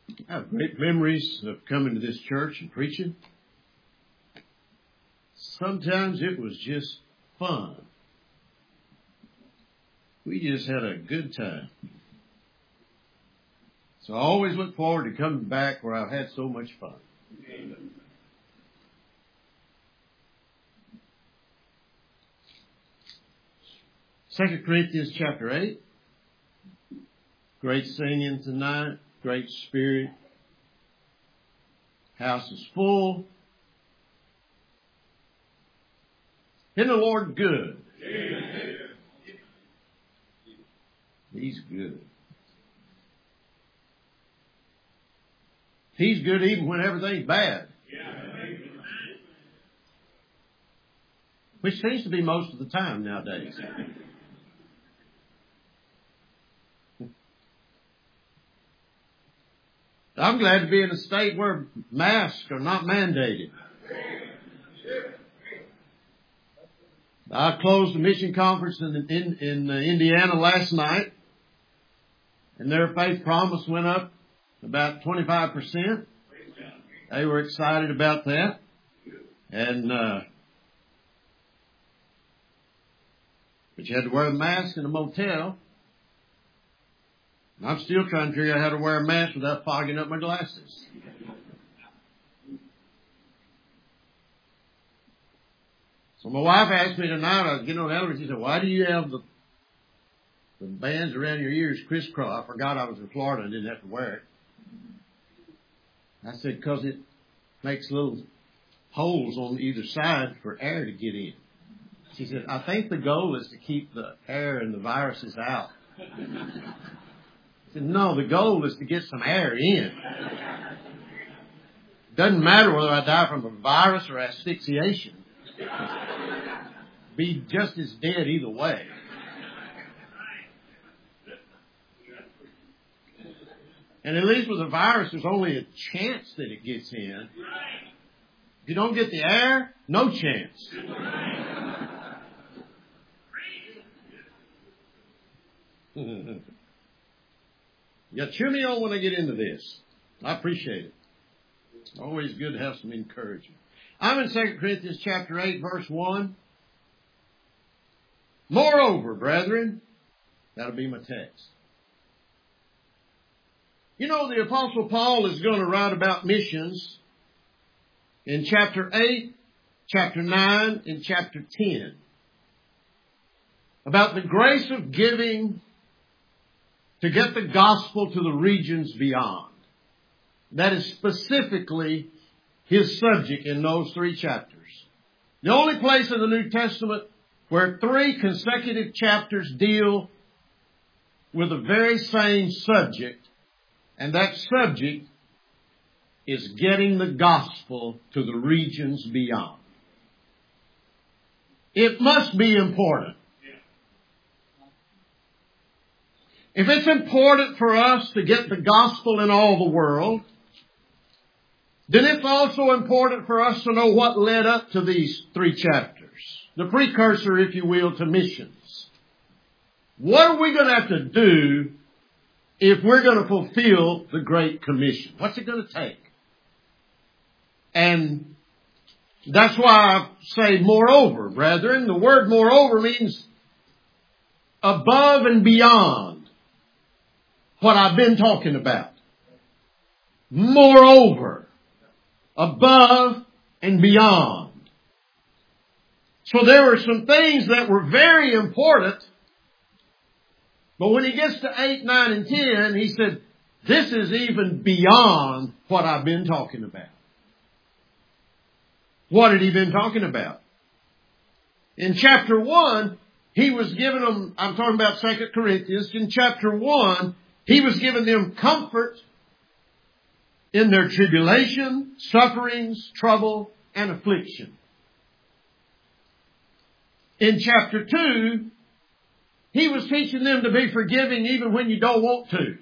I have great memories of coming to this church and preaching. Sometimes it was just fun. We just had a good time. So I always look forward to coming back where I've had so much fun. Amen. 2 Corinthians chapter 8. Great singing tonight. Great spirit. House is full. Isn't the Lord good? Amen. He's good. He's good even when everything's bad. Which seems to be most of the time nowadays. I'm glad to be in a state where masks are not mandated. I closed a mission conference in Indiana last night, and their faith promise went up about 25%. They were excited about that. And but you had to wear a mask in a motel. I'm still trying to figure out how to wear a mask without fogging up my glasses. So my wife asked me tonight, I was getting on the elevator, she said, why do you have the bands around your ears crisscross? I forgot I was in Florida and didn't have to wear it. I said, because it makes little holes on either side for air to get in. She said, I think the goal is to keep the air and the viruses out. I said, no, the goal is to get some air in. Doesn't matter whether I die from a virus or asphyxiation. Be just as dead either way. And at least with a virus, there's only a chance that it gets in. If you don't get the air, no chance. Yeah, cheer me on when I get into this. I appreciate it. Always good to have some encouragement. I'm in 2 Corinthians chapter 8, verse 1. Moreover, brethren, that'll be my text. You know, the Apostle Paul is going to write about missions in chapter 8, chapter 9, and chapter 10. About the grace of giving to get the gospel to the regions beyond. That is specifically his subject in those 3 chapters. The only place in the New Testament where 3 consecutive chapters deal with the very same subject, and that subject is getting the gospel to the regions beyond. It must be important. If it's important for us to get the gospel in all the world, then it's also important for us to know what led up to these 3 chapters. The precursor, if you will, to missions. What are we going to have to do if we're going to fulfill the Great Commission? What's it going to take? And that's why I say moreover, brethren. The word moreover means above and beyond what I've been talking about. Moreover, above and beyond. So there were some things that were very important. But when he gets to 8, 9, and 10, he said, this is even beyond what I've been talking about. What had he been talking about? In chapter 1, he was giving them, I'm talking about 2 Corinthians, in chapter 1, he was giving them comfort in their tribulation, sufferings, trouble, and affliction. In chapter 2, he was teaching them to be forgiving even when you don't want to.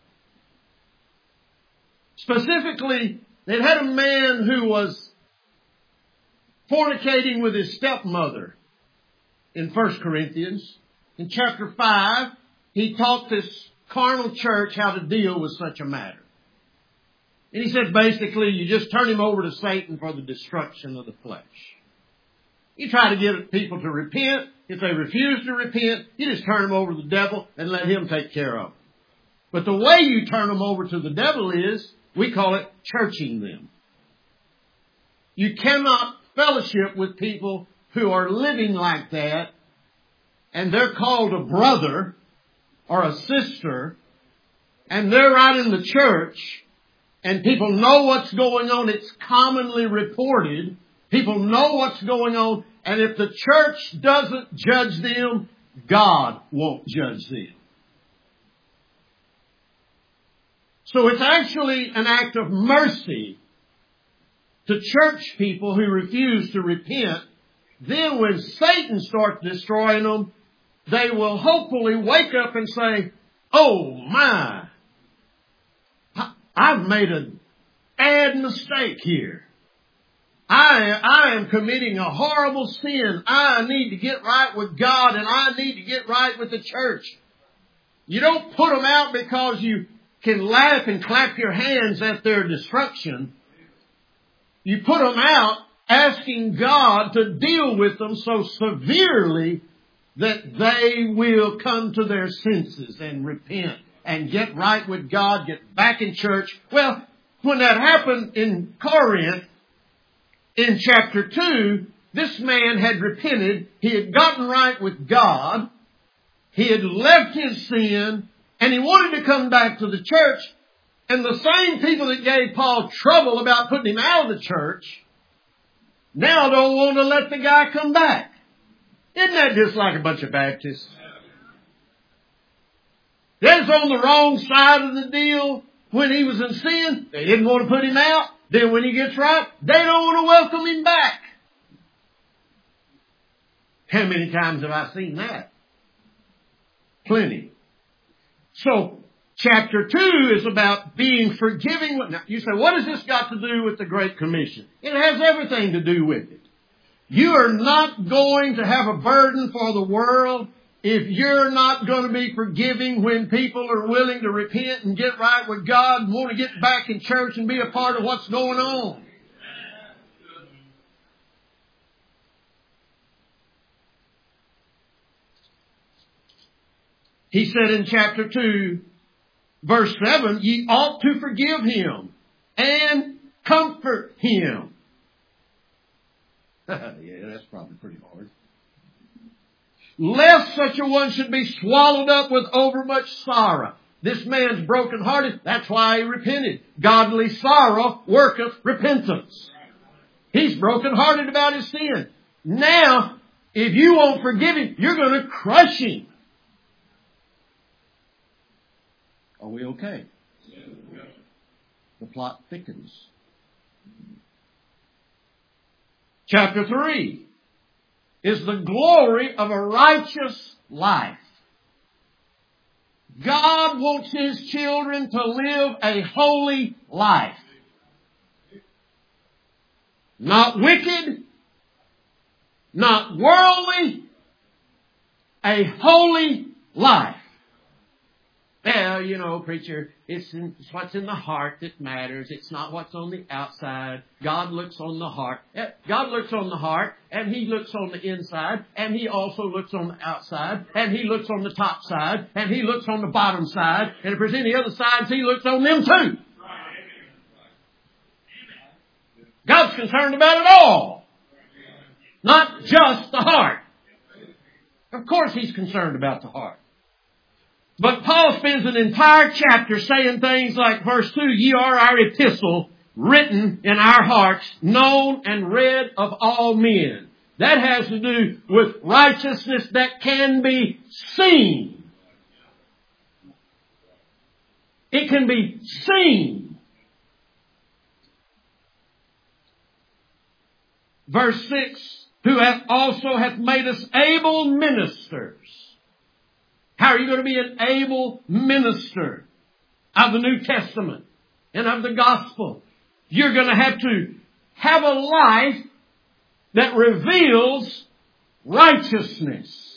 Specifically, they'd had a man who was fornicating with his stepmother in 1 Corinthians. In chapter 5, he taught this carnal church how to deal with such a matter. And he said basically you just turn him over to Satan for the destruction of the flesh. You try to get people to repent. If they refuse to repent, you just turn them over to the devil and let him take care of them. But the way you turn them over to the devil is, we call it churching them. You cannot fellowship with people who are living like that, and they're called a brother or a sister, and they're right in the church, and people know what's going on. It's commonly reported. People know what's going on, and if the church doesn't judge them, God won't judge them. So it's actually an act of mercy to church people who refuse to repent. Then when Satan starts destroying them, they will hopefully wake up and say, oh my, I've made a bad mistake here. I am committing a horrible sin. I need to get right with God, and I need to get right with the church. You don't put them out because you can laugh and clap your hands at their destruction. You put them out asking God to deal with them so severely that they will come to their senses and repent and get right with God, get back in church. Well, when that happened in Corinth, in chapter 2, this man had repented. He had gotten right with God. He had left his sin, and he wanted to come back to the church. And the same people that gave Paul trouble about putting him out of the church now don't want to let the guy come back. Isn't that just like a bunch of Baptists? They're on the wrong side of the deal when he was in sin. They didn't want to put him out. Then when he gets right, they don't want to welcome him back. How many times have I seen that? Plenty. So, chapter 2 is about being forgiving. Now, you say, what has this got to do with the Great Commission? It has everything to do with it. You are not going to have a burden for the world if you're not going to be forgiving when people are willing to repent and get right with God and want to get back in church and be a part of what's going on. He said in chapter 2, verse 7, ye ought to forgive him and comfort him. Yeah, that's probably pretty hard. Lest such a one should be swallowed up with overmuch sorrow. This man's brokenhearted. That's why he repented. Godly sorrow worketh repentance. He's brokenhearted about his sin. Now, if you won't forgive him, you're going to crush him. Are we okay? The plot thickens. Chapter 3 is the glory of a righteous life. God wants His children to live a holy life. Not wicked, not worldly, a holy life. Well, you know, preacher, it's what's in the heart that matters. It's not what's on the outside. God looks on the heart. God looks on the heart, and He looks on the inside, and He also looks on the outside, and He looks on the top side, and He looks on the bottom side, and if there's any other sides, He looks on them too. God's concerned about it all, not just the heart. Of course He's concerned about the heart. But Paul spends an entire chapter saying things like verse 2, ye are our epistle, written in our hearts, known and read of all men. That has to do with righteousness that can be seen. It can be seen. Verse 6, who also hath made us able ministers. How are you going to be an able minister of the New Testament and of the gospel? You're going to have a life that reveals righteousness,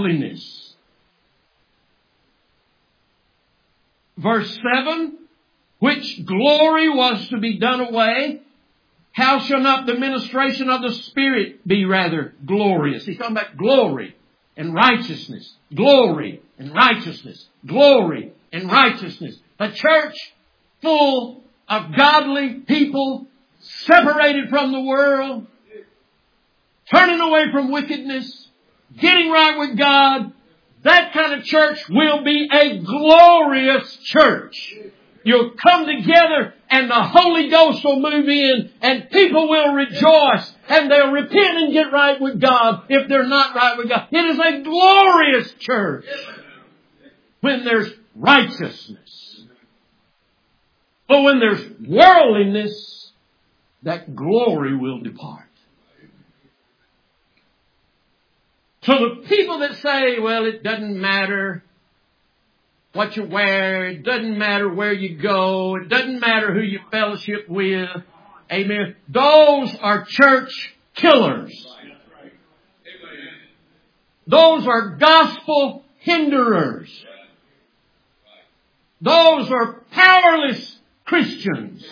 godliness. Verse 7, which glory was to be done away, how shall not the ministration of the Spirit be rather glorious? He's talking about glory and righteousness. Glory and righteousness. Glory and righteousness. A church full of godly people separated from the world, turning away from wickedness, getting right with God. That kind of church will be a glorious church. You'll come together and the Holy Ghost will move in and people will rejoice and they'll repent and get right with God if they're not right with God. It is a glorious church when there's righteousness. But when there's worldliness, that glory will depart. So the people that say, well, it doesn't matter what you wear, it doesn't matter where you go, it doesn't matter who you fellowship with, amen, those are church killers. Those are gospel hinderers. Those are powerless Christians.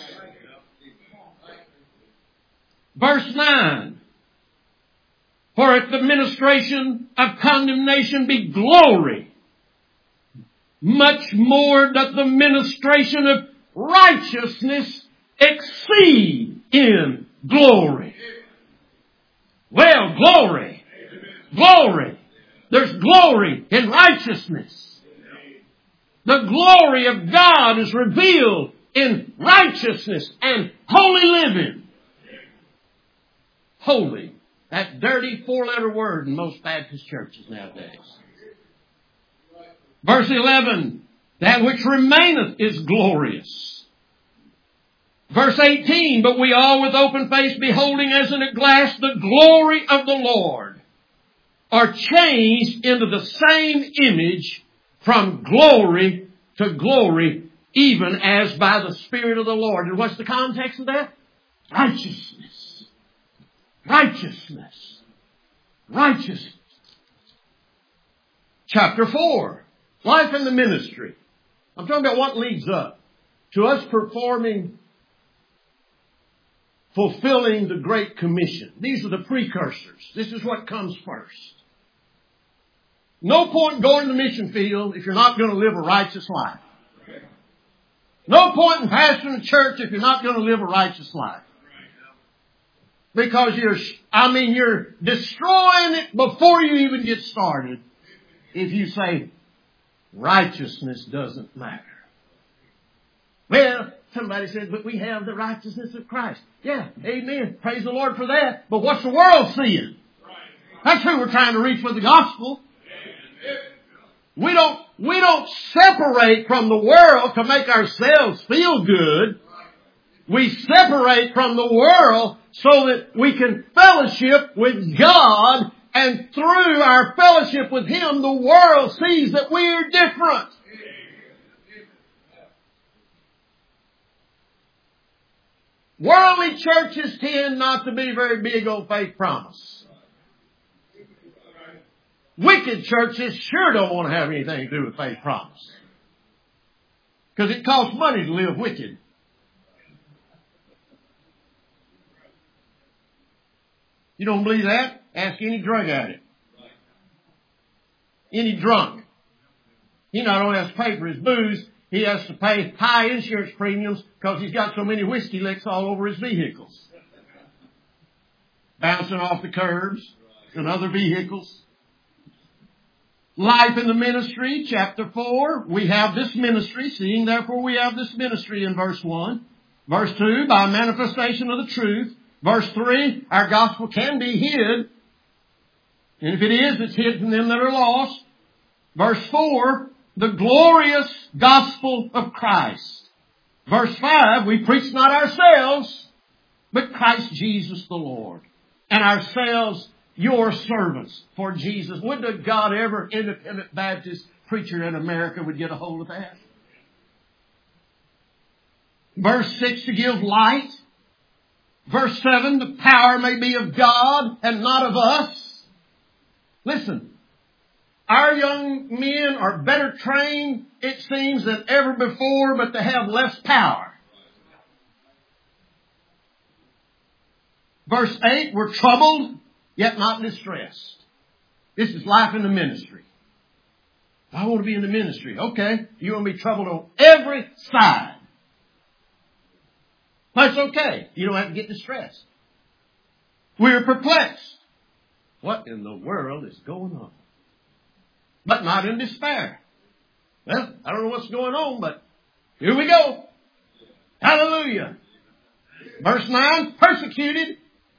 Verse 9. For if the ministration of condemnation be glory, much more doth the ministration of righteousness exceed in glory. Well, glory. Glory. There's glory in righteousness. The glory of God is revealed in righteousness and holy living. Holy. That dirty 4-letter word in most Baptist churches nowadays. Verse 11, that which remaineth is glorious. Verse 18, but we all with open face beholding as in a glass the glory of the Lord are changed into the same image from glory to glory, even as by the Spirit of the Lord. And what's the context of that? Righteousness. Righteousness. Righteousness. Chapter 4. Life in the ministry. I'm talking about what leads up to us fulfilling the Great Commission. These are the precursors. This is what comes first. No point going to the mission field if you're not going to live a righteous life. No point in pastoring a church if you're not going to live a righteous life. Because you're destroying it before you even get started if you say righteousness doesn't matter. Well, somebody says, but we have the righteousness of Christ. Yeah, amen. Praise the Lord for that. But what's the world seeing? That's who we're trying to reach with the gospel. We don't separate from the world to make ourselves feel good. We separate from the world so that we can fellowship with God, and through our fellowship with Him, the world sees that we are different. Worldly churches tend not to be very big on faith promise. Wicked churches sure don't want to have anything to do with faith promise. Because it costs money to live wicked. You don't believe that? Ask any drug addict. Any drunk. He not only has to pay for his booze, he has to pay high insurance premiums because he's got so many whiskey licks all over his vehicles. Bouncing off the curbs and other vehicles. Life in the ministry, chapter 4. We have this ministry. Seeing therefore we have this ministry in verse 1. Verse 2, by manifestation of the truth. Verse 3, our gospel can be hid. And if it is, it's hid from them that are lost. Verse 4, the glorious gospel of Christ. Verse 5, we preach not ourselves, but Christ Jesus the Lord. And ourselves your servants for Jesus. Would to God every independent Baptist preacher in America would get a hold of that. Verse 6, to give light. Verse 7, the power may be of God and not of us. Listen, Our young men are better trained, it seems, than ever before, but they have less power. Verse 8, we're troubled, yet not distressed. This is life in the ministry. I want to be in the ministry. Okay, you want to be troubled on every side. That's okay. You don't have to get distressed. We're perplexed. What in the world is going on? But not in despair. Well, I don't know what's going on, but here we go. Hallelujah. Verse 9, persecuted.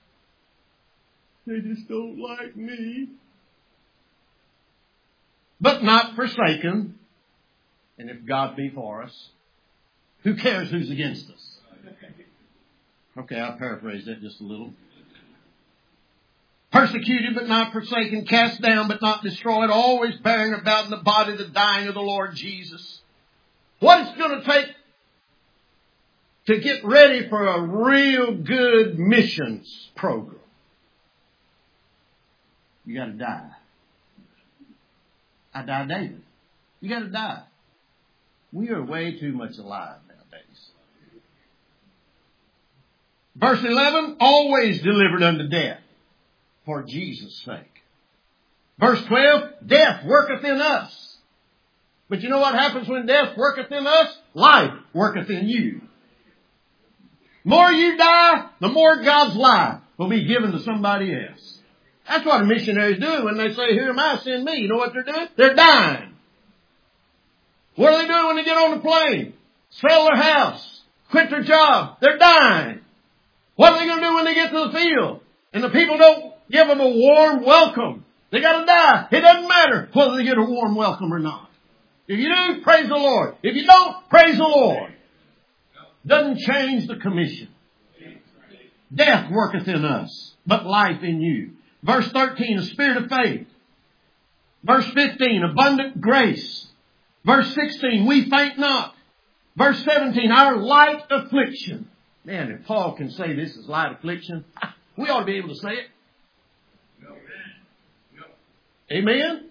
They just don't like me. But not forsaken. And if God be for us, who cares who's against us? Okay, I'll paraphrase that just a little. Persecuted but not forsaken, cast down but not destroyed, always bearing about in the body the dying of the Lord Jesus. What it's going to take to get ready for a real good missions program? You got to die. I died David. You got to die. We are way too much alive nowadays. Verse 11, always delivered unto death for Jesus' sake. Verse 12, death worketh in us. But you know what happens when death worketh in us? Life worketh in you. The more you die, the more God's life will be given to somebody else. That's what a missionary is doing when they say, here am I, send me. You know what they're doing? They're dying. What are they doing when they get on the plane? Sell their house. Quit their job. They're dying. What are they going to do when they get to the field? And the people don't give them a warm welcome. They got to die. It doesn't matter whether they get a warm welcome or not. If you do, praise the Lord. If you don't, praise the Lord. Doesn't change the commission. Death worketh in us, but life in you. Verse 13, a spirit of faith. Verse 15, abundant grace. Verse 16, we faint not. Verse 17, our light affliction. Man, if Paul can say this is light affliction, we ought to be able to say it. Amen?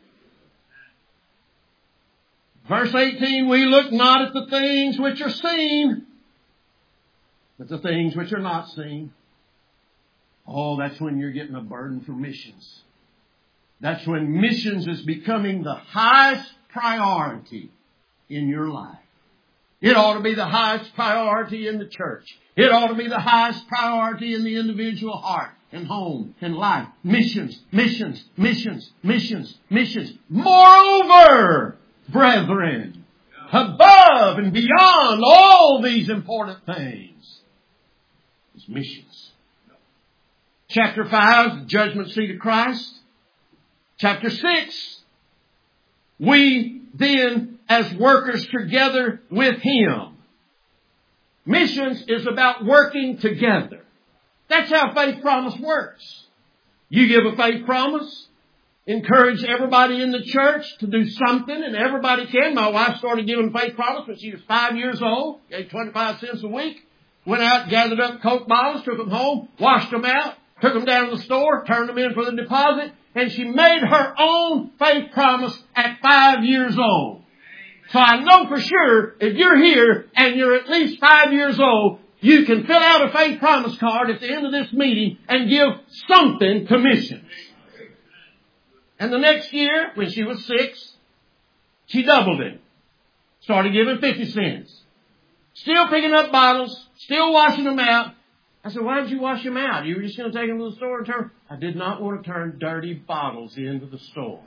Verse 18, we look not at the things which are seen, but the things which are not seen. Oh, that's when you're getting a burden for missions. That's when missions is becoming the highest priority in your life. It ought to be the highest priority in the church. It ought to be the highest priority in the individual heart and home and life. Missions, missions, missions, missions, missions. Moreover, brethren, above and beyond all these important things is missions. Chapter 5, judgment seat of Christ. Chapter 6, we then as workers together with Him. Missions is about working together. That's how faith promise works. You give a faith promise, encourage everybody in the church to do something, and everybody can. My wife started giving faith promise when she was 5 years old, gave 25 cents a week, went out, gathered up Coke bottles, took them home, washed them out, took them down to the store, turned them in for the deposit, and she made her own faith promise at 5 years old. So I know for sure if you're here and you're at least 5 years old, you can fill out a faith promise card at the end of this meeting and give something to missions. And the next year, when she was 6, she doubled it. Started giving 50 cents. Still picking up bottles, still washing them out. I said, why did you wash them out? You were just going to take them to the store and turn? I did not want to turn dirty bottles into the store.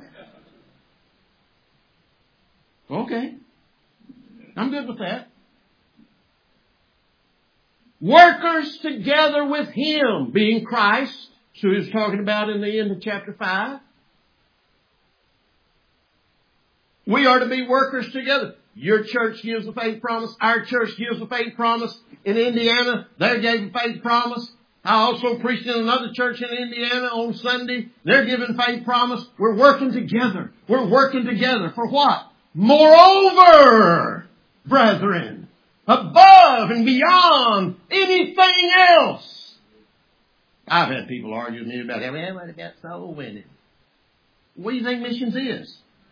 Okay. I'm good with that. Workers together with Him, being Christ, who He was talking about in the end of chapter 5. We are to be workers together. Your church gives a faith promise. Our church gives a faith promise. In Indiana, they gave a faith promise. I also preached in another church in Indiana on Sunday. They're giving faith promise. We're working together. We're working together for what? Moreover, brethren, above and beyond anything else. I've had people argue with me about that. Well, what about soul winning? What do you think missions is?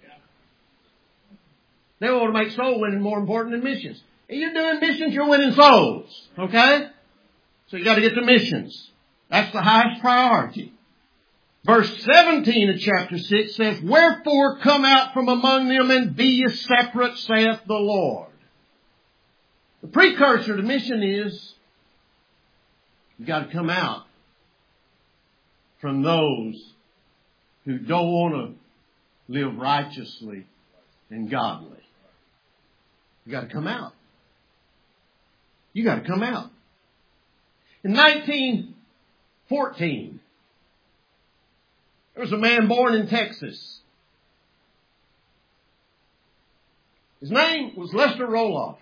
They want to make soul winning more important than missions. If you're doing missions, you're winning souls. Okay? So you got to get to missions. That's the highest priority. Verse 17 of chapter 6 says, "Wherefore come out from among them and be ye separate, saith the Lord." The precursor to mission is you've got to come out from those who don't want to live righteously and godly. You got to come out. You got to come out. In 1914, there was a man born in Texas. His name was Lester Roloff.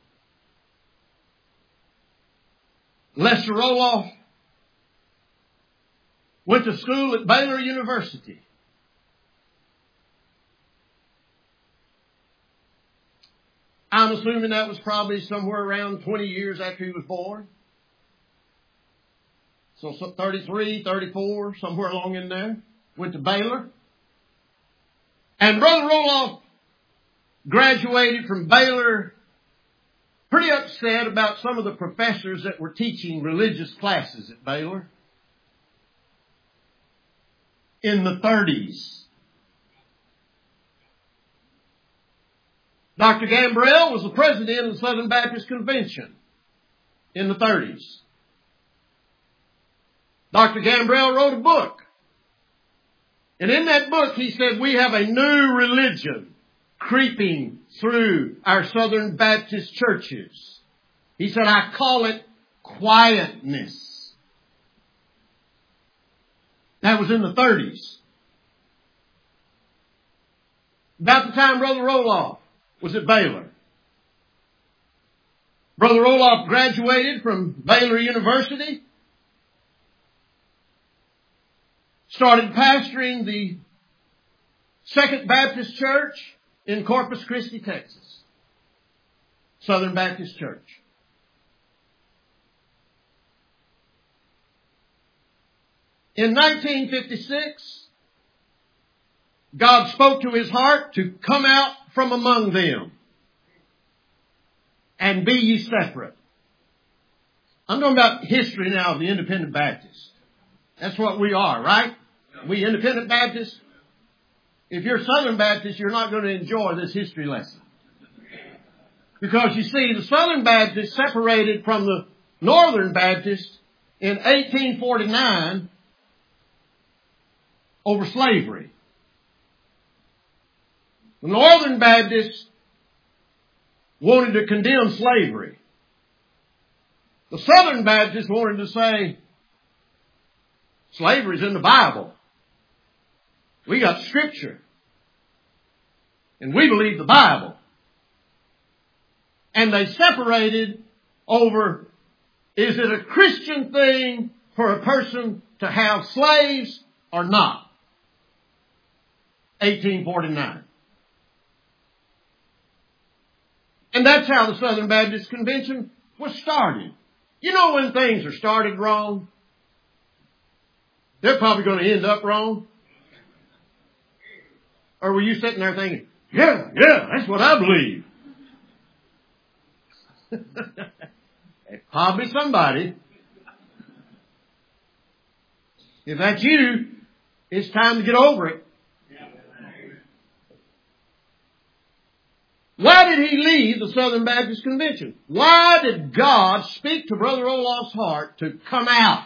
Lester Roloff went to school at Baylor University. I'm assuming that was probably somewhere around 20 years after he was born. So 33, 34, somewhere along in there. Went to Baylor. And Brother Roloff graduated from Baylor pretty upset about some of the professors that were teaching religious classes at Baylor in the 30s. Dr. Gambrell was the president of the Southern Baptist Convention in the 30s. Dr. Gambrell wrote a book. And in that book he said, we have a new religion creeping through our Southern Baptist churches. He said, I call it quietness. That was in the 30s. About the time Brother Roloff was at Baylor. Brother Roloff graduated from Baylor University. Started pastoring the Second Baptist Church in Corpus Christi, Texas. Southern Baptist Church. In 1956, God spoke to his heart to come out from among them and be ye separate. I'm talking about history now of the Independent Baptists. That's what we are, right? We Independent Baptists. If you're Southern Baptist, you're not going to enjoy this history lesson. Because you see, the Southern Baptists separated from the Northern Baptists in 1849 over slavery. The Northern Baptists wanted to condemn slavery. The Southern Baptists wanted to say, slavery's in the Bible. We got Scripture. And we believe the Bible. And they separated over, is it a Christian thing for a person to have slaves or not? 1849. And that's how the Southern Baptist Convention was started. You know when things are started wrong, they're probably going to end up wrong. Or were you sitting there thinking, yeah, that's what I believe. Probably somebody. If that's you, it's time to get over it. Why did he leave the Southern Baptist Convention? Why did God speak to Brother Roloff's heart to come out?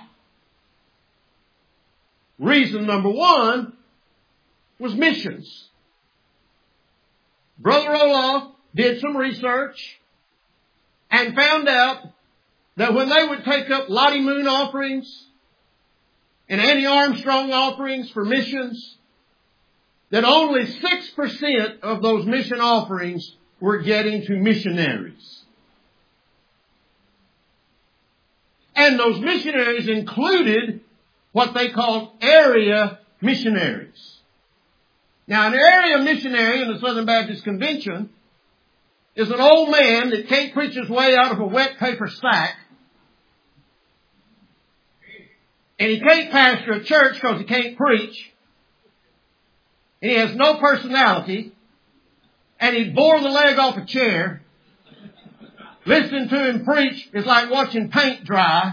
Reason number one was missions. Brother Roloff did some research and found out that when they would take up Lottie Moon offerings and Annie Armstrong offerings for missions, that only 6% of those mission offerings were getting to missionaries. And those missionaries included what they called area missionaries. Now, an area missionary in the Southern Baptist Convention is an old man that can't preach his way out of a wet paper sack. And he can't pastor a church because he can't preach. And he has no personality. and he bore the leg off a chair. Listening to him preach is like watching paint dry.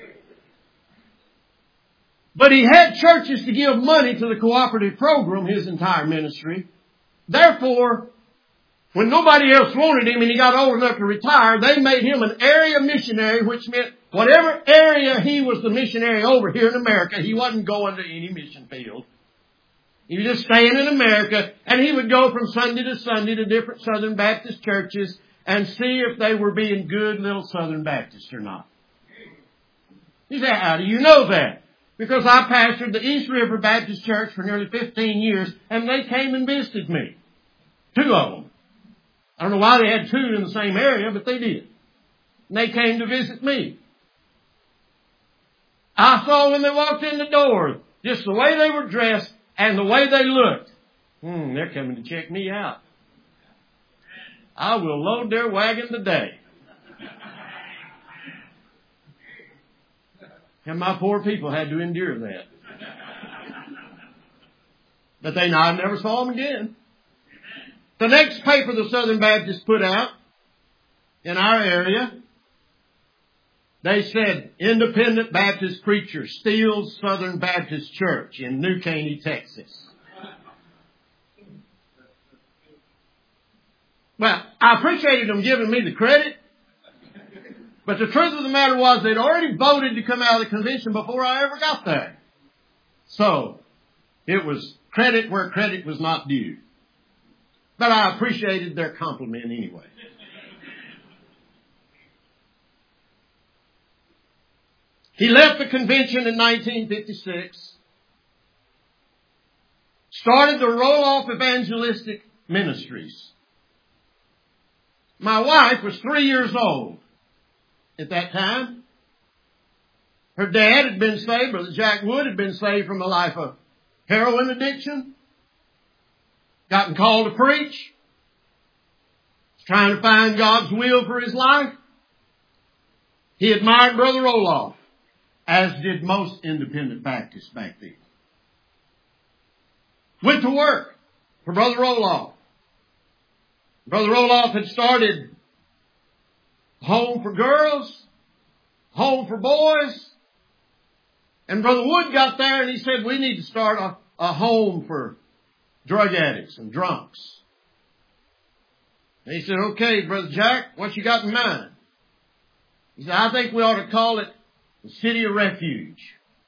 But he had churches to give money to the cooperative program his entire ministry. Therefore, when nobody else wanted him and he got old enough to retire, they made him an area missionary, which meant whatever area he was the missionary over here in America, he wasn't going to any mission field. He was just staying in America, and he would go from Sunday to Sunday to different Southern Baptist churches and see if they were being good little Southern Baptists or not. You say, how do you know that? Because I pastored the East River Baptist Church for nearly 15 years, and they came and visited me. 2 of them. I don't know why they had 2 in the same area, but they did. And they came to visit me. I saw when they walked in the door, just the way they were dressed and the way they looked. They're coming to check me out. I will load their wagon today. And my poor people had to endure that. But I never saw them again. The next paper the Southern Baptists put out in our area, they said, Independent Baptist preacher steals Southern Baptist Church in New Caney, Texas. Well, I appreciated them giving me the credit. But the truth of the matter was they'd already voted to come out of the convention before I ever got there. So, it was credit where credit was not due. But I appreciated their compliment anyway. He left the convention in 1956. Started the Roloff Evangelistic Ministries. My wife was 3 years old at that time. Her dad had been saved, Brother Jack Wood had been saved from a life of heroin addiction. Gotten called to preach. Trying to find God's will for his life. He admired Brother Roloff, as did most independent Baptists back then. Went to work for Brother Roloff. Brother Roloff had started home for girls, home for boys. And Brother Wood got there and he said, we need to start a home for drug addicts and drunks. And he said, okay, Brother Jack, what you got in mind? He said, I think we ought to call it the City of Refuge.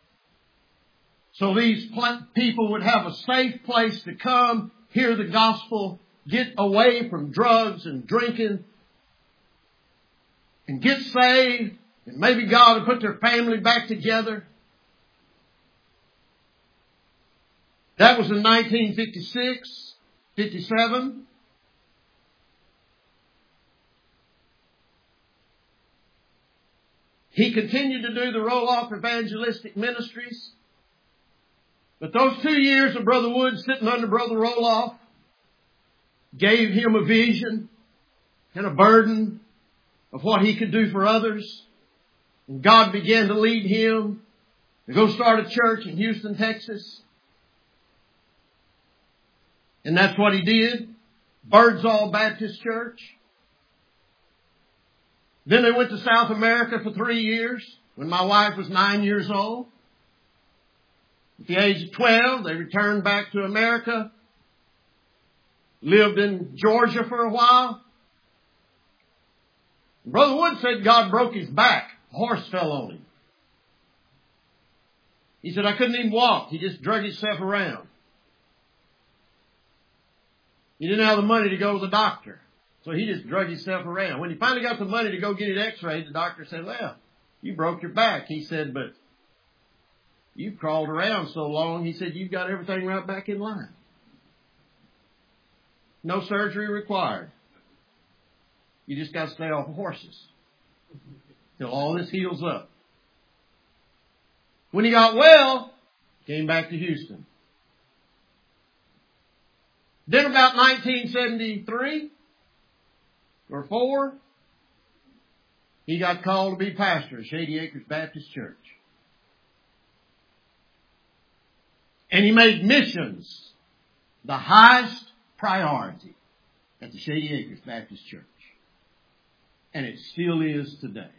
So these people would have a safe place to come, hear the gospel, get away from drugs and drinking, and get saved, and maybe God would put their family back together. That was in 1956, 57. He continued to do the Roloff Evangelistic Ministries. But those 2 years of Brother Wood sitting under Brother Roloff gave him a vision and a burden of what he could do for others. And God began to lead him to go start a church in Houston, Texas. And that's what he did. Birdsall Baptist Church. Then they went to South America for 3 years when my wife was 9 years old. At the age of 12, they returned back to America. Lived in Georgia for a while. Brother Wood said God broke his back. A horse fell on him. He said, I couldn't even walk. He just drug himself around. He didn't have the money to go to the doctor. So he just drug himself around. When he finally got the money to go get it x-rayed, the doctor said, well, you broke your back. He said, but you've crawled around so long. He said, you've got everything right back in line. No surgery required. You just got to stay off of horses till all this heals up. When he got well, came back to Houston. Then about 1973 or 4, he got called to be pastor at Shady Acres Baptist Church. And he made missions the highest priority. at the Shady Acres Baptist Church. And it still is today.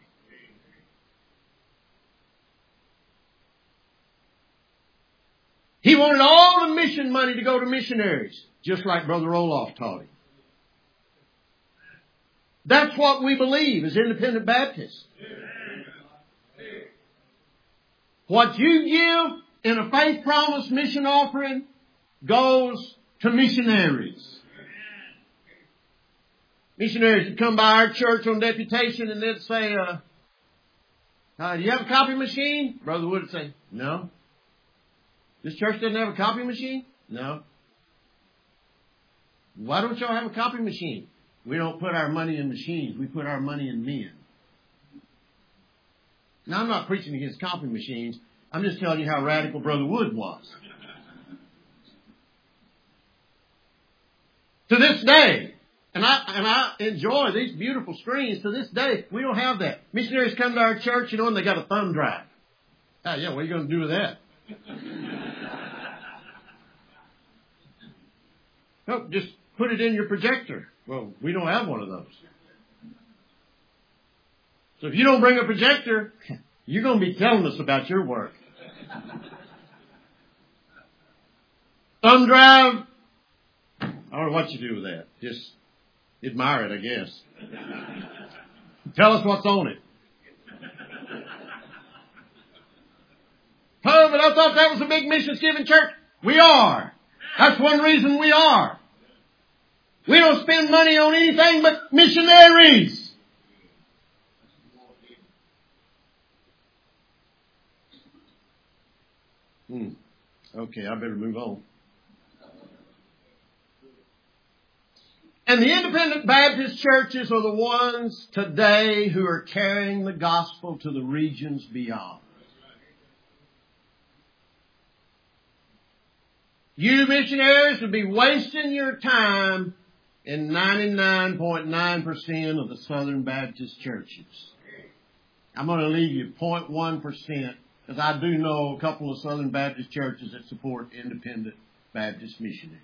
He wanted all the mission money to go to missionaries, just like Brother Roloff taught him. That's what we believe as independent Baptists. What you give in a faith promise mission offering goes to missionaries. Missionaries would come by our church on deputation and they'd say, do you have a copy machine? Brother Wood would say, no. This church doesn't have a copy machine? No. Why don't y'all have a copy machine? We don't put our money in machines. We put our money in men. Now, I'm not preaching against copy machines. I'm just telling you how radical Brother Wood was. To this day, and I enjoy these beautiful screens. To this day, we don't have that. Missionaries come to our church, and they got a thumb drive. Oh, yeah, what are you going to do with that? Nope, just put it in your projector. Well, we don't have one of those. So if you don't bring a projector, you're going to be telling us about your work. Thumb drive, I don't know what you do with that. Just admire it, I guess. Tell us what's on it. Oh, but I thought that was a big missions-giving church. We are. That's one reason we are. We don't spend money on anything but missionaries. Okay, I better move on. And the independent Baptist churches are the ones today who are carrying the gospel to the regions beyond. You missionaries would be wasting your time in 99.9% of the Southern Baptist churches. I'm going to leave you 0.1% because I do know a couple of Southern Baptist churches that support independent Baptist missionaries.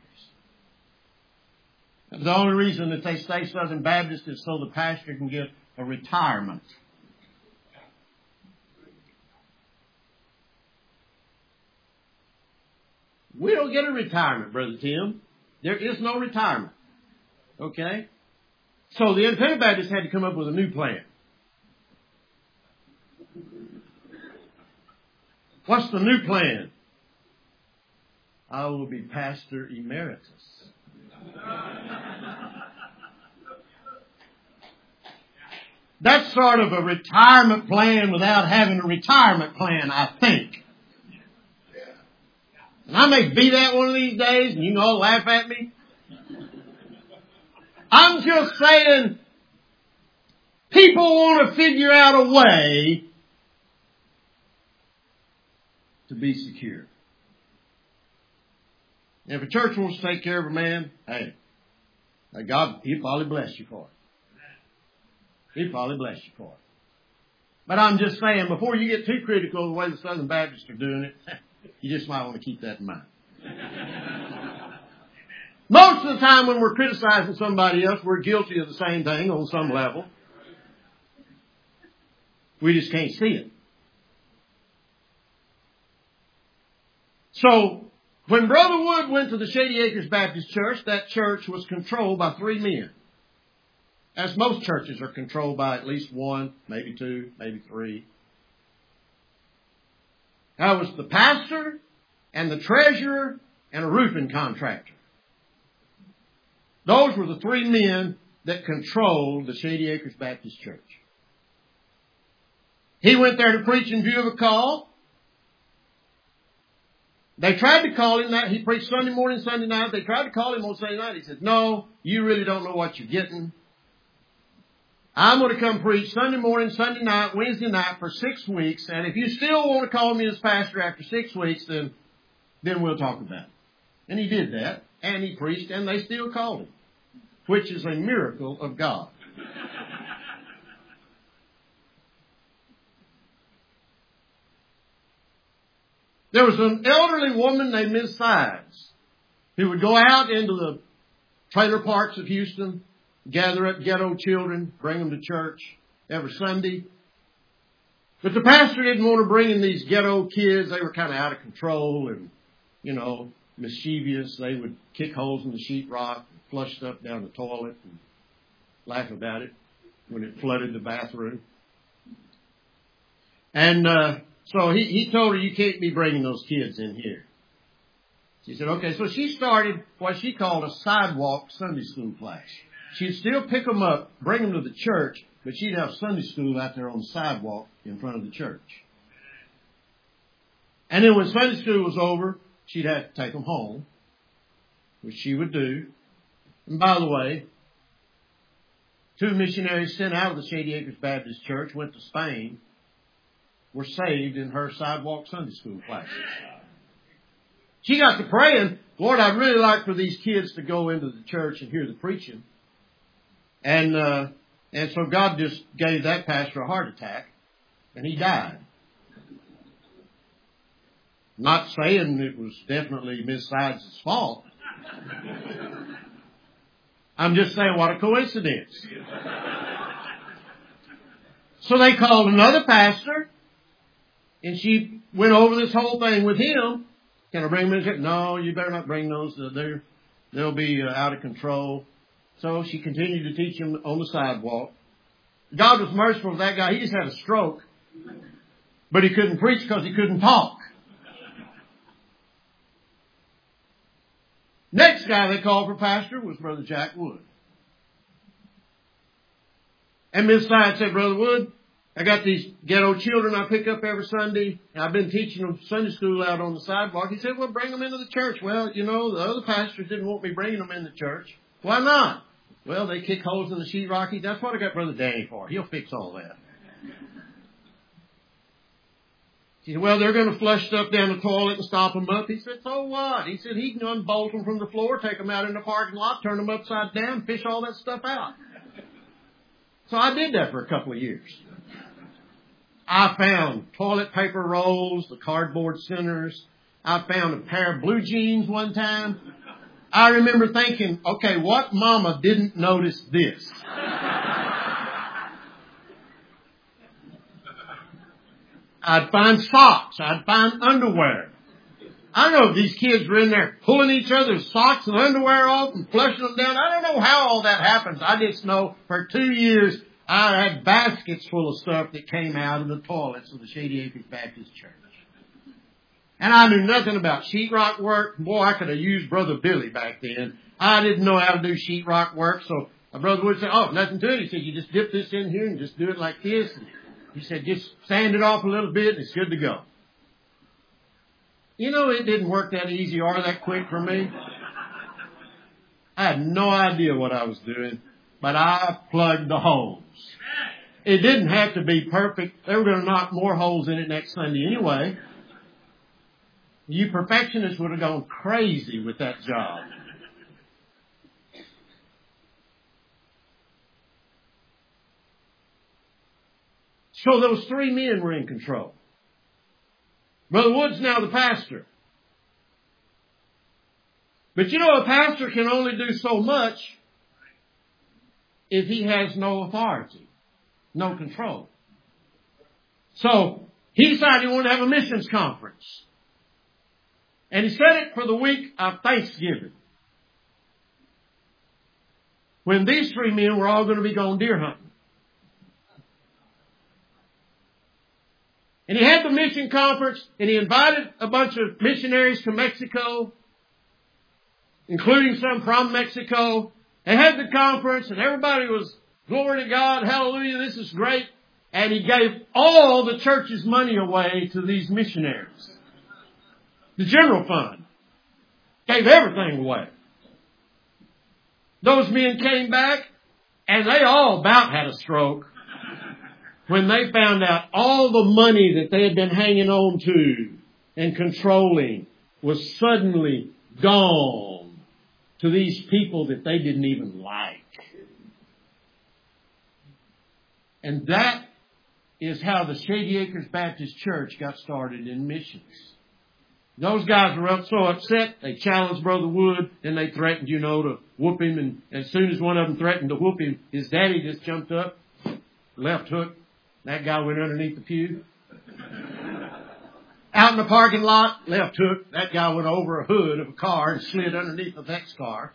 The only reason that they stay Southern Baptist is so the pastor can get a retirement. We don't get a retirement, Brother Tim. There is no retirement. Okay? So the independent Baptists had to come up with a new plan. What's the new plan? I will be pastor emeritus. That's sort of a retirement plan without having a retirement plan, I think. And I may be that one of these days, and you can all laugh at me. I'm just saying, people want to figure out a way to be secure. And if a church wants to take care of a man, hey, God, He'll probably bless you for it. He'll probably bless you for it. But I'm just saying, before you get too critical of the way the Southern Baptists are doing it, you just might want to keep that in mind. Most of the time when we're criticizing somebody else, we're guilty of the same thing on some level. We just can't see it. So, when Brother Wood went to the Shady Acres Baptist Church, that church was controlled by 3 men. As most churches are controlled by at least 1, maybe 2, maybe 3. That was the pastor and the treasurer and a roofing contractor. Those were the 3 men that controlled the Shady Acres Baptist Church. He went there to preach in view of a call. They tried to call him that. He preached Sunday morning, Sunday night. They tried to call him on Sunday night. He said, no, you really don't know what you're getting. I'm going to come preach Sunday morning, Sunday night, Wednesday night for 6 weeks. And if you still want to call me as pastor after 6 weeks, then we'll talk about it. And he did that. And he preached, and they still called him, which is a miracle of God. There was an elderly woman named Miss Sides who would go out into the trailer parks of Houston, gather up ghetto children, bring them to church every Sunday. But the pastor didn't want to bring in these ghetto kids. They were kind of out of control and, mischievous. They would kick holes in the sheetrock and flush stuff down the toilet and laugh about it when it flooded the bathroom. And so he told her, you can't be bringing those kids in here. She said, okay. So she started what she called a sidewalk Sunday school class. She'd still pick them up, bring them to the church, but she'd have Sunday school out there on the sidewalk in front of the church. And then when Sunday school was over, she'd have to take them home, which she would do. And by the way, 2 missionaries sent out of the Shady Acres Baptist Church went to Spain, were saved in her sidewalk Sunday school classes. She got to praying, Lord, I'd really like for these kids to go into the church and hear the preaching. And so God just gave that pastor a heart attack, and he died. Not saying it was definitely Miss Sides' fault. I'm just saying what a coincidence. So they called another pastor, and she went over this whole thing with him. Can I bring them in? No, you better not bring those. They'll be out of control. So she continued to teach him on the sidewalk. God was merciful to that guy. He just had a stroke. But he couldn't preach because he couldn't talk. Next guy they called for pastor was Brother Jack Wood. And Miss Side said, Brother Wood, I got these ghetto children I pick up every Sunday. And I've been teaching them Sunday school out on the sidewalk. He said, well, bring them into the church. Well, the other pastors didn't want me bringing them in the church. Why not? Well, they kick holes in the sheetrock. That's what I got Brother Danny for. He'll fix all that. He said, well, they're going to flush stuff down the toilet and stop them up. He said, so what? He said, he can unbolt them from the floor, take them out in the parking lot, turn them upside down, fish all that stuff out. So I did that for a couple of years. I found toilet paper rolls, the cardboard centers. I found a pair of blue jeans one time. I remember thinking, okay, what mama didn't notice this? I'd find socks. I'd find underwear. I don't know if these kids were in there pulling each other's socks and underwear off and flushing them down. I don't know how all that happens. I just know for 2 years I had baskets full of stuff that came out of the toilets of the Shady Acres Baptist Church. And I knew nothing about sheetrock work. Boy, I could have used Brother Billy back then. I didn't know how to do sheetrock work, so my brother would say, oh, nothing to it. He said, you just dip this in here and just do it like this. And he said, just sand it off a little bit and it's good to go. It didn't work that easy or that quick for me. I had no idea what I was doing, but I plugged the holes. It didn't have to be perfect. They were going to knock more holes in it next Sunday anyway. You perfectionists would have gone crazy with that job. So those 3 men were in control. Brother Wood's now the pastor. But a pastor can only do so much if he has no authority, no control. So he decided he wanted to have a missions conference. And he set it for the week of Thanksgiving, when these 3 men were all going to be going deer hunting. And he had the mission conference, and he invited a bunch of missionaries from Mexico, including some from Mexico. They had the conference, and everybody was, glory to God, hallelujah, this is great. And he gave all the church's money away to these missionaries. The general fund gave everything away. Those men came back, and they all about had a stroke when they found out all the money that they had been hanging on to and controlling was suddenly gone to these people that they didn't even like. And that is how the Shady Acres Baptist Church got started in missions. Those guys were so upset, they challenged Brother Wood, and they threatened, to whoop him. And as soon as one of them threatened to whoop him, his daddy just jumped up, left hook. That guy went underneath the pew. Out in the parking lot, left hook. That guy went over a hood of a car and slid underneath the next car.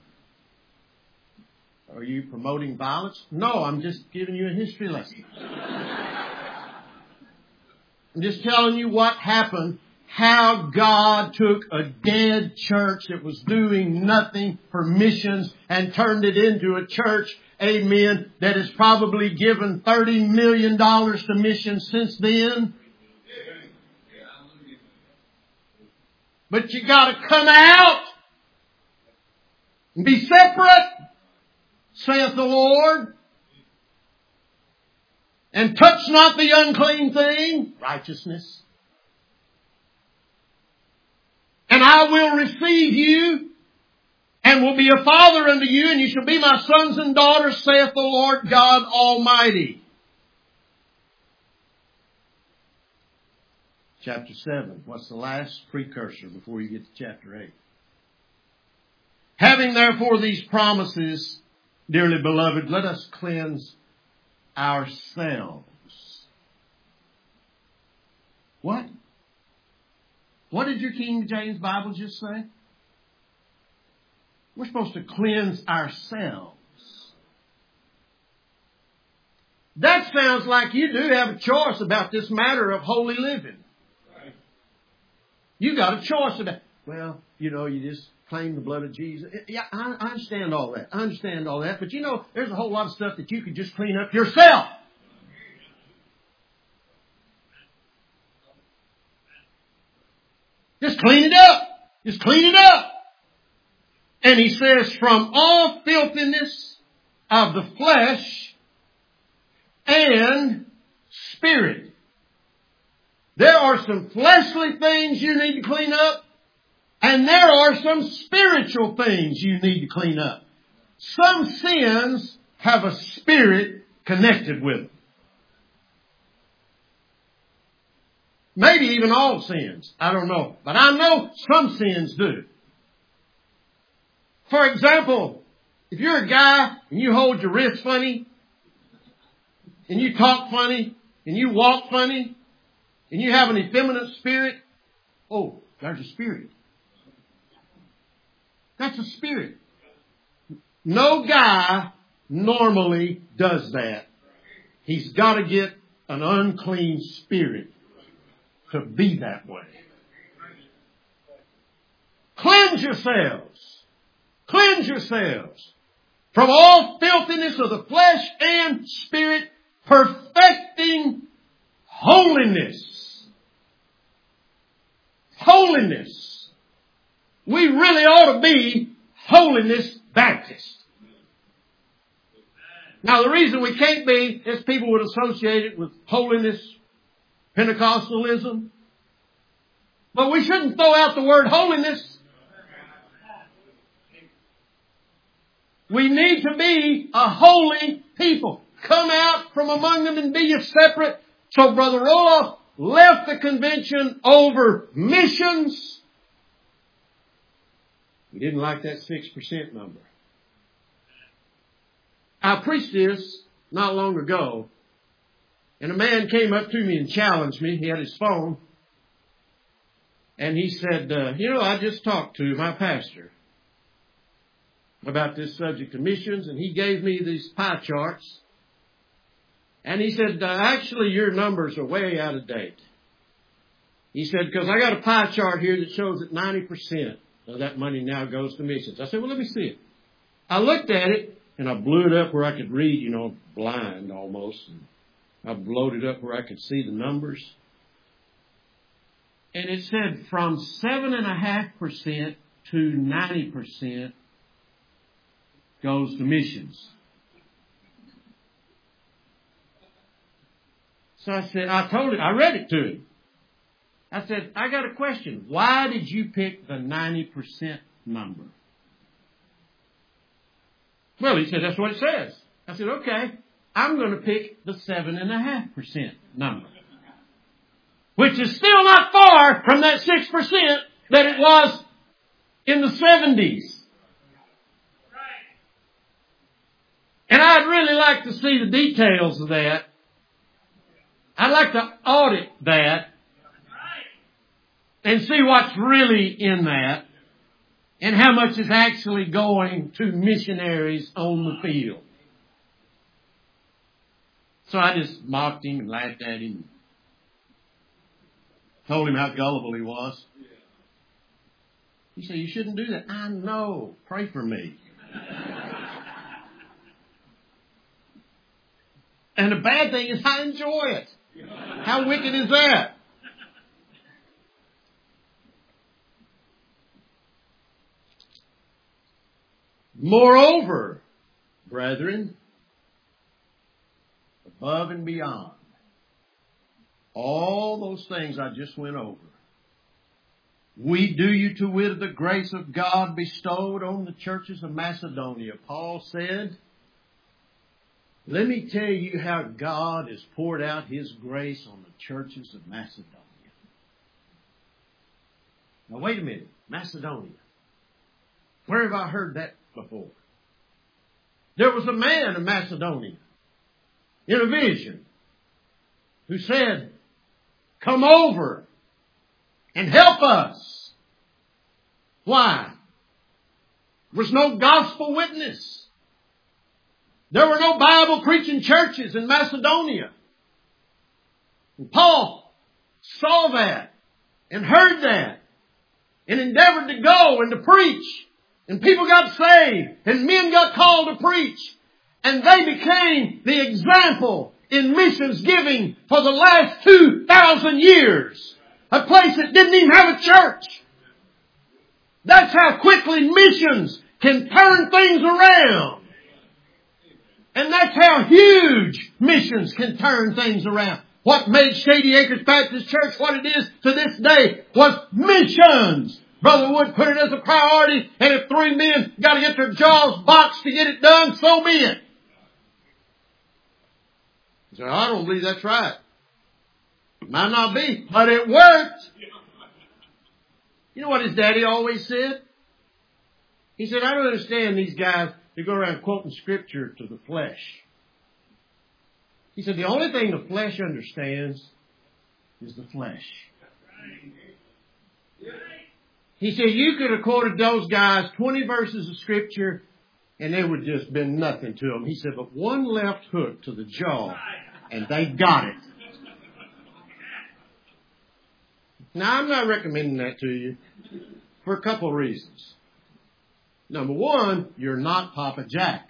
Are you promoting violence? No, I'm just giving you a history lesson. I'm just telling you what happened, how God took a dead church that was doing nothing for missions and turned it into a church, amen, that has probably given $30 million to missions since then. But you got to come out and be separate, saith the Lord. And touch not the unclean thing, righteousness. And I will receive you, and will be a father unto you, and you shall be my sons and daughters, saith the Lord God Almighty. Chapter 7. What's the last precursor before you get to chapter 8? Having therefore these promises, dearly beloved, let us cleanse ourselves. What? What did your King James Bible just say? We're supposed to cleanse ourselves. That sounds like you do have a choice about this matter of holy living. You got a choice about, well, you just claim the blood of Jesus. Yeah, I understand all that. I understand all that. But there's a whole lot of stuff that you could just clean up yourself. Just clean it up. Just clean it up. And he says, from all filthiness of the flesh and spirit. There are some fleshly things you need to clean up. And there are some spiritual things you need to clean up. Some sins have a spirit connected with them. Maybe even all sins. I don't know. But I know some sins do. For example, if you're a guy and you hold your wrist funny, and you talk funny, and you walk funny, and you have an effeminate spirit, oh, there's a spirit. That's a spirit. No guy normally does that. He's got to get an unclean spirit to be that way. Cleanse yourselves. Cleanse yourselves from all filthiness of the flesh and spirit, perfecting holiness. Holiness. We really ought to be Holiness Baptist. Now the reason we can't be is people would associate it with holiness Pentecostalism. But we shouldn't throw out the word holiness. We need to be a holy people. Come out from among them and be ye separate. So Brother Roloff left the convention over missions. He didn't like that 6% number. I preached this not long ago, and a man came up to me and challenged me. He had his phone. And he said, I just talked to my pastor about this subject of missions, and he gave me these pie charts. And he said, actually, your numbers are way out of date. He said, because I got a pie chart here that shows that 90% of that money now goes to missions. I said, well, let me see it. I looked at it, and I blew it up where I could read, blind almost. And I blowed it up where I could see the numbers. And it said from 7.5% to 90% goes to missions. So I said, I read it to him. I said, I got a question. Why did you pick the 90% number? Well, he said, that's what it says. I said, okay, I'm going to pick the 7.5% number. which is still not far from that 6% that it was in the 70s. And I'd really like to see the details of that. I'd like to audit that and see what's really in that and how much is actually going to missionaries on the field. So I just mocked him and laughed at him. Told him how gullible he was. He said, you shouldn't do that. I know. Pray for me. And the bad thing is I enjoy it. How wicked is that? Moreover, brethren, above and beyond all those things I just went over, we do you to wit of the grace of God bestowed on the churches of Macedonia. Paul said, let me tell you how God has poured out His grace on the churches of Macedonia. Now wait a minute. Macedonia. Where have I heard that before? There was a man in Macedonia in a vision who said, come over and help us. Why? There was no gospel witness. There were no Bible preaching churches in Macedonia. And Paul saw that and heard that and endeavored to go and to preach. And people got saved and men got called to preach. And they became the example in missions giving for the last 2,000 years. A place that didn't even have a church. That's how quickly missions can turn things around. And that's how huge missions can turn things around. What made Shady Acres Baptist Church what it is to this day was missions. Brother Wood put it as a priority, and if 3 men got to get their jaws boxed to get it done, so be it. He said, I don't believe that's right. Might not be, but it worked. You know what his daddy always said? He said, I don't understand these guys who go around quoting scripture to the flesh. He said, the only thing the flesh understands is the flesh. He said, you could have quoted those guys 20 verses of scripture and it would just been nothing to them. He said, but one left hook to the jaw and they got it. Now, I'm not recommending that to you for a couple of reasons. Number one, you're not Papa Jack.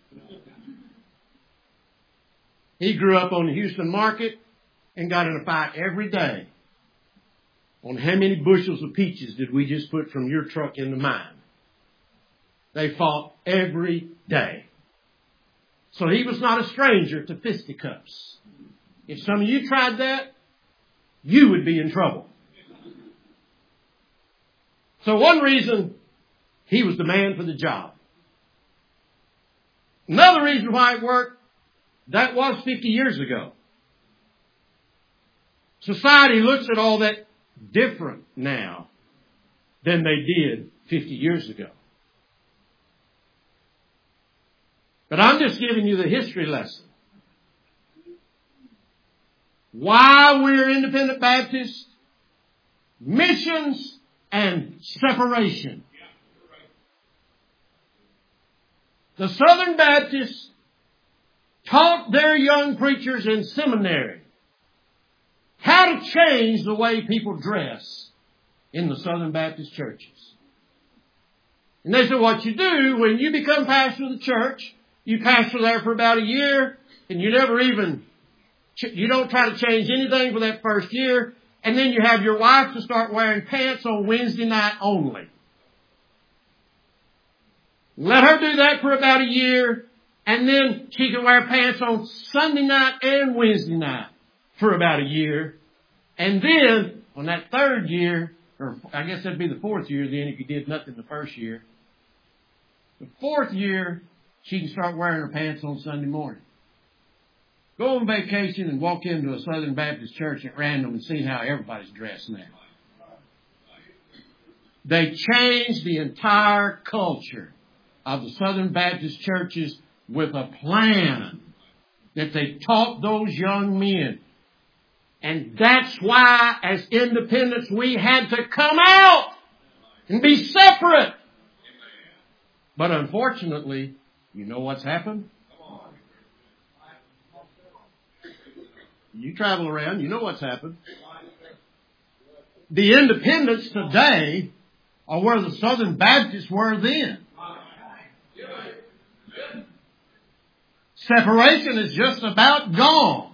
He grew up on the Houston market and got in a fight every day on how many bushels of peaches did we just put from your truck in the mine. They fought every day. So he was not a stranger to fisticuffs. If some of you tried that, you would be in trouble. So one reason, he was the man for the job. Another reason why it worked, that was 50 years ago. Society looks at all that different now than they did 50 years ago. But I'm just giving you the history lesson. Why we're independent Baptists, missions, and separation. The Southern Baptists taught their young preachers in seminary how to change the way people dress in the Southern Baptist churches. And they said, what you do when you become pastor of the church, you pastor there for about a year, and you don't try to change anything for that first year, and then you have your wife to start wearing pants on Wednesday night only. Let her do that for about a year, and then she can wear pants on Sunday night and Wednesday night for about a year. And then, on that third year, or I guess that'd be the fourth year then if you did nothing the first year. The fourth year, she can start wearing her pants on Sunday morning. Go on vacation and walk into a Southern Baptist church at random and see how everybody's dressed now. They changed the entire culture of the Southern Baptist churches with a plan that they taught those young men. And that's why, as independents, we had to come out and be separate. But unfortunately, you know what's happened? You travel around, you know what's happened. The independents today are where the Southern Baptists were then. Separation is just about gone.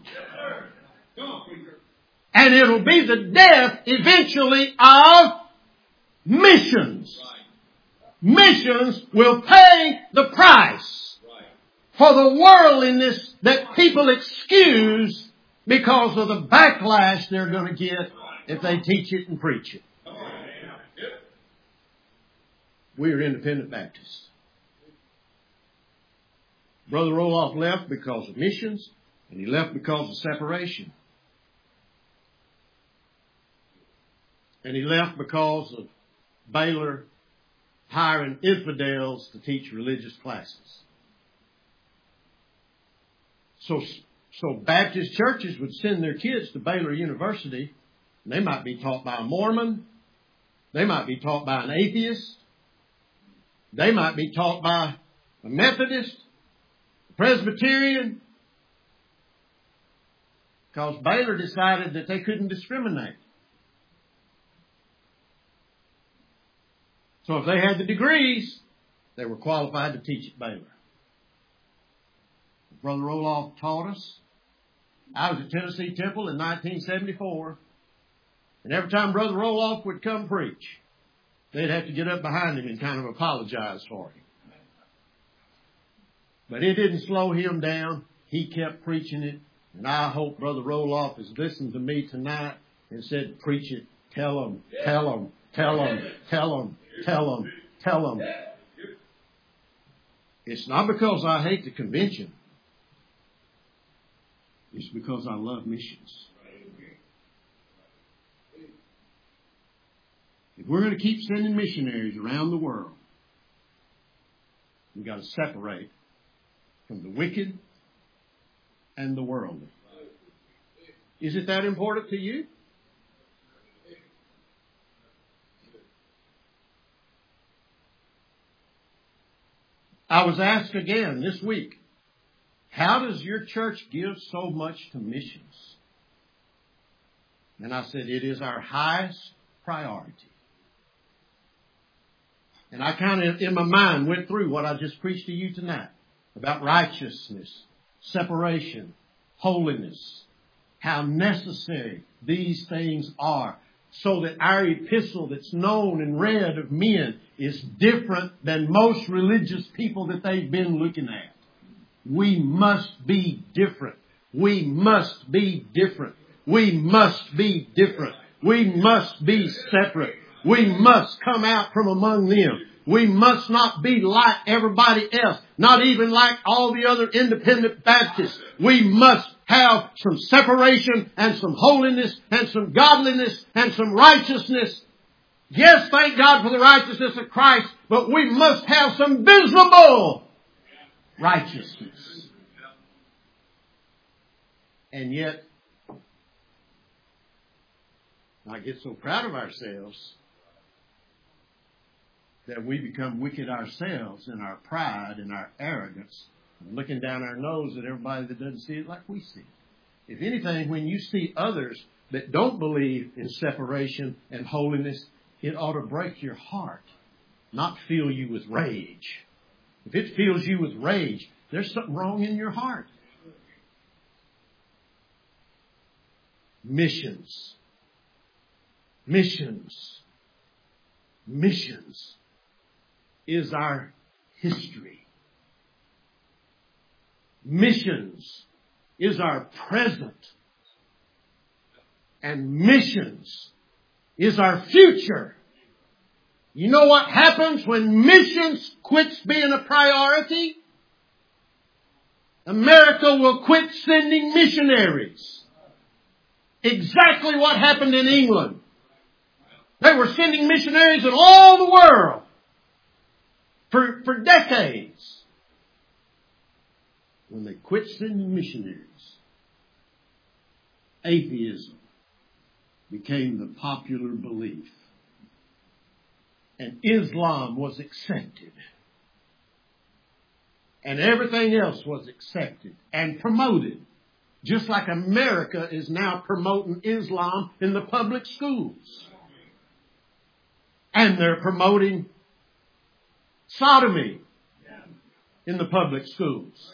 And it'll be the death eventually of missions. Missions will pay the price for the worldliness that people excuse because of the backlash they're going to get if they teach it and preach it. We are independent Baptists. Brother Roloff left because of missions, and he left because of separation. And he left because of Baylor hiring infidels to teach religious classes. So Baptist churches would send their kids to Baylor University, and they might be taught by a Mormon. They might be taught by an atheist. They might be taught by a Methodist, a Presbyterian, because Baylor decided that they couldn't discriminate. So if they had the degrees, they were qualified to teach at Baylor. Brother Roloff taught us. I was at Tennessee Temple in 1974. And every time Brother Roloff would come preach, they'd have to get up behind him and kind of apologize for him. But it didn't slow him down. He kept preaching it. And I hope Brother Roloff has listened to me tonight and said, preach it. Tell them, tell them, tell them, tell them, tell them, tell them. It's not because I hate the convention. It's because I love missions. If we're going to keep sending missionaries around the world, we've got to separate from the wicked and the worldly. Is it that important to you? I was asked again this week, how does your church give so much to missions? And I said, it is our highest priority. And I kind of, in my mind, went through what I just preached to you tonight about righteousness, separation, holiness, how necessary these things are, so that our epistle that's known and read of men is different than most religious people that they've been looking at. We must be different. We must be different. We must be different. We must be separate. We must come out from among them. We must not be like everybody else, not even like all the other independent Baptists. We must have some separation and some holiness and some godliness and some righteousness. Yes, thank God for the righteousness of Christ, but we must have some visible righteousness. And yet, I get so proud of ourselves that we become wicked ourselves in our pride and our arrogance, and looking down our nose at everybody that doesn't see it like we see it. If anything, when you see others that don't believe in separation and holiness, it ought to break your heart, not fill you with rage. If it fills you with rage, there's something wrong in your heart. Missions. Missions. Missions is our history. Missions is our present. And missions is our future. You know what happens when missions quits being a priority? America will quit sending missionaries. Exactly what happened in England. They were sending missionaries in all the world for decades. When they quit sending missionaries, atheism became the popular belief. And Islam was accepted. And everything else was accepted and promoted. Just like America is now promoting Islam in the public schools. And they're promoting sodomy in the public schools.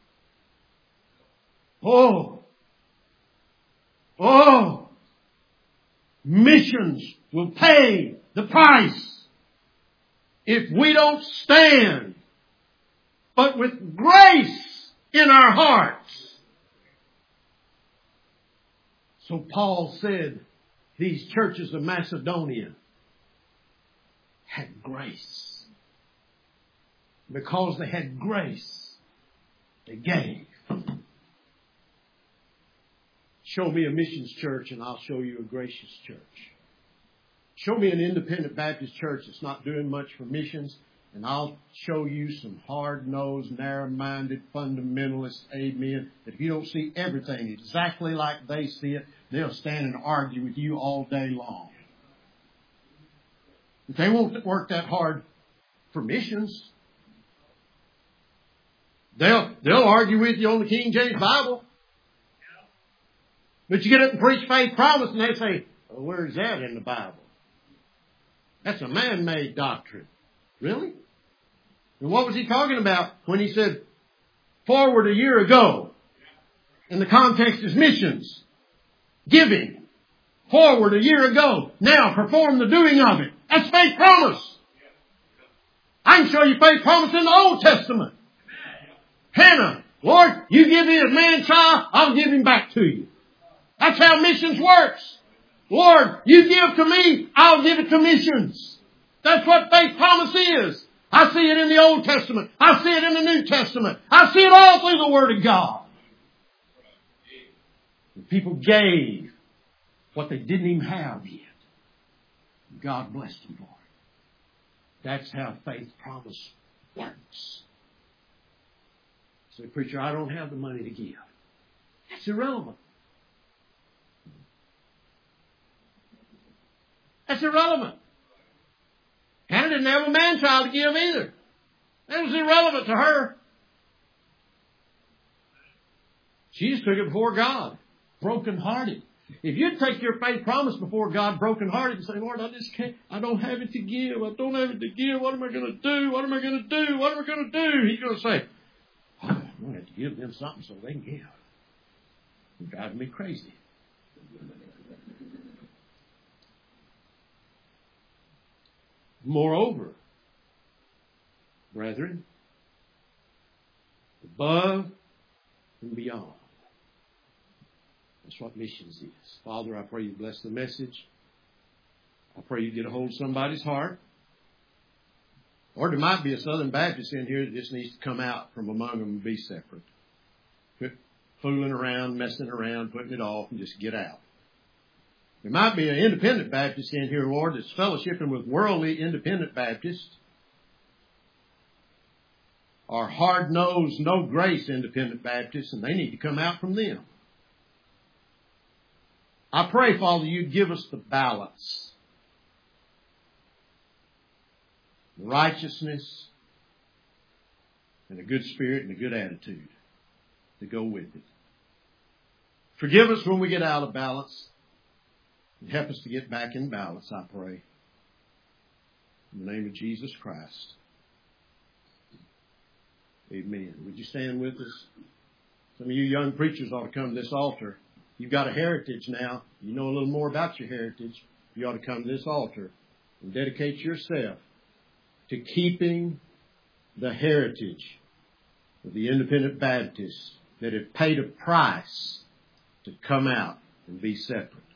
Missions will pay the price if we don't stand, but with grace in our hearts. So Paul said these churches of Macedonia had grace. Because they had grace, they gave. Show me a missions church and I'll show you a gracious church. Show me an independent Baptist church that's not doing much for missions, and I'll show you some hard-nosed, narrow-minded, fundamentalist amen, that if you don't see everything exactly like they see it, they'll stand and argue with you all day long. But they won't work that hard for missions. They'll argue with you on the King James Bible. But you get up and preach faith promise and they say, well, where's that in the Bible? That's a man-made doctrine. Really? And what was he talking about when he said, forward a year ago? And the context is missions. Giving. Forward a year ago. Now perform the doing of it. That's faith promise. I can show you faith promise in the Old Testament. Hannah, Lord, you give me a man-child, I'll give him back to you. That's how missions works. Lord, you give to me, I'll give it to missions. That's what faith promise is. I see it in the Old Testament. I see it in the New Testament. I see it all through the Word of God. The people gave what they didn't even have yet. God blessed them for it. That's how faith promise works. Say, preacher, I don't have the money to give. That's irrelevant. That's irrelevant. Hannah didn't have a man-child to give either. That was irrelevant to her. She just took it before God, broken-hearted. If you'd take your faith promise before God, broken-hearted, and say, Lord, I just can't, I don't have it to give. I don't have it to give. What am I going to do? What am I going to do? What am I going to do? He's going to say, oh, I'm going to have to give them something so they can give. You're driving me crazy. Moreover, brethren, above and beyond. That's what missions is. Father, I pray you bless the message. I pray you get a hold of somebody's heart. Or there might be a Southern Baptist in here that just needs to come out from among them and be separate. Quit fooling around, messing around, putting it off, and just get out. There might be an independent Baptist in here, Lord, that's fellowshipping with worldly independent Baptists. Or hard-nosed, no-grace independent Baptists, and they need to come out from them. I pray, Father, you'd give us the balance. Righteousness and a good spirit and a good attitude to go with it. Forgive us when we get out of balance. And help us to get back in balance, I pray. In the name of Jesus Christ. Amen. Would you stand with us? Some of you young preachers ought to come to this altar. You've got a heritage now. You know a little more about your heritage. You ought to come to this altar and dedicate yourself to keeping the heritage of the independent Baptists that have paid a price to come out and be separate.